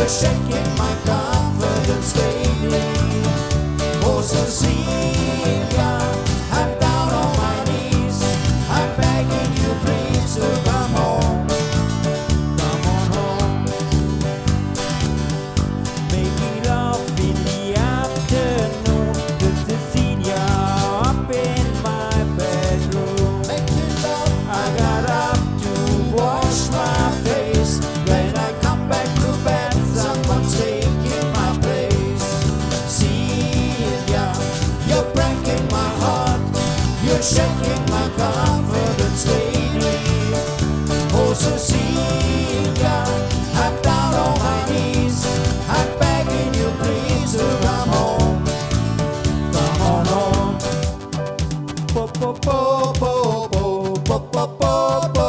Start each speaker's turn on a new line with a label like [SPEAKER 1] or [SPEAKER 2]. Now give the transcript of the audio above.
[SPEAKER 1] You're shaking my confidence lately. Oh, Cecilia, I'm down on my knees. I'm begging you, please, to come home. Come on home. Making love in the afternoon with Cecilia up in my bedroom. Making love. I got up to wash my face. When I come back to bed, someone's taking my place. Celia, you're breaking my heart. You're shaking my confidence lately. Oh, Cecilia, I'm down on my knees. I'm begging you, please, to come home. Come on home. Po po po po po po po po.